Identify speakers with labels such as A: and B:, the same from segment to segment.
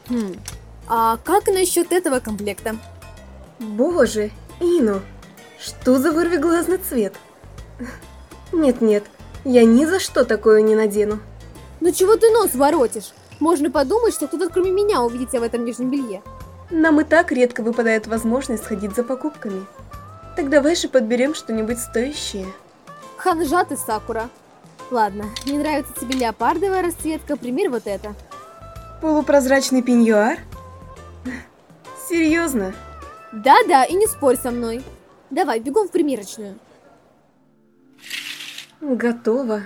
A: Хм. А как насчет этого комплекта?
B: Боже, Ино, что за вырвиглазный цвет? Нет-нет, я ни за что такое не надену.
A: Ну чего ты нос воротишь? Можно подумать, что кто-то кроме меня увидит тебя в этом нижнем белье.
B: Нам и так редко выпадает возможность сходить за покупками. Так давай же подберем что-нибудь стоящее.
A: Ханжа ты, Сакура. Ладно, не нравится тебе леопардовая расцветка, примерь вот это.
B: Полупрозрачный пеньюар? Серьезно?
A: Да-да, и не спорь со мной. Давай, бегом в примерочную.
B: Готово.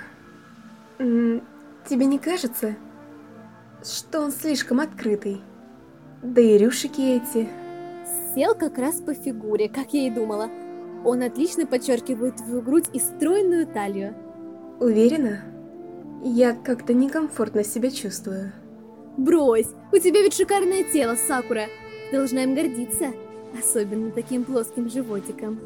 B: Тебе не кажется, что он слишком открытый? Да и рюшики эти.
A: Сел как раз по фигуре, как я и думала. Он отлично подчеркивает твою грудь и стройную талию.
B: Уверена? Я как-то некомфортно себя чувствую.
A: Брось, у тебя ведь шикарное тело, Сакура. Должна им гордиться. Особенно таким плоским животиком.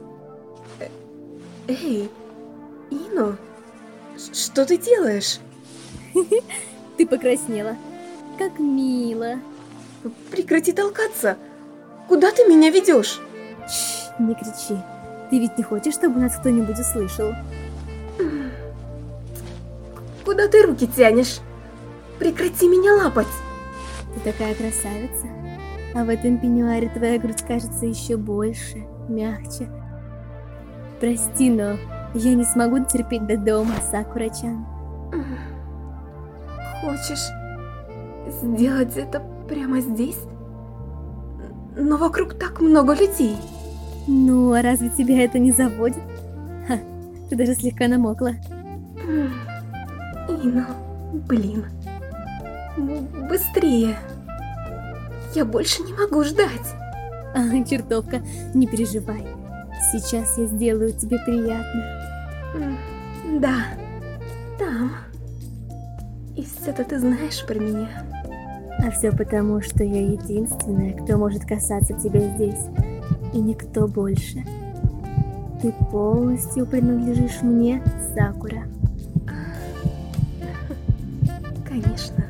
B: Эй, Ино, что ты делаешь?
A: Ты покраснела. Как мило.
B: Прекрати толкаться. Куда ты меня ведешь?
A: Не кричи. Ты ведь не хочешь, чтобы нас кто-нибудь услышал?
B: Куда ты руки тянешь? Прекрати меня лапать.
A: Ты такая красавица. А в этом пеньюаре твоя грудь кажется еще больше, мягче. Прости, но я не смогу дотерпеть до дома, Сакура-чан.
B: Хочешь сделать это прямо здесь? Но вокруг так много людей.
A: Ну, а разве тебя это не заводит? Ха, ты даже слегка намокла.
B: Ино, блин. Быстрее. Я больше не могу ждать.
A: Чертовка, не переживай. Сейчас я сделаю тебе приятно.
B: Да, там. И все-то ты знаешь про меня.
A: А все потому, что я единственная, кто может касаться тебя здесь. И никто больше. Ты полностью принадлежишь мне, Сакура.
B: Конечно.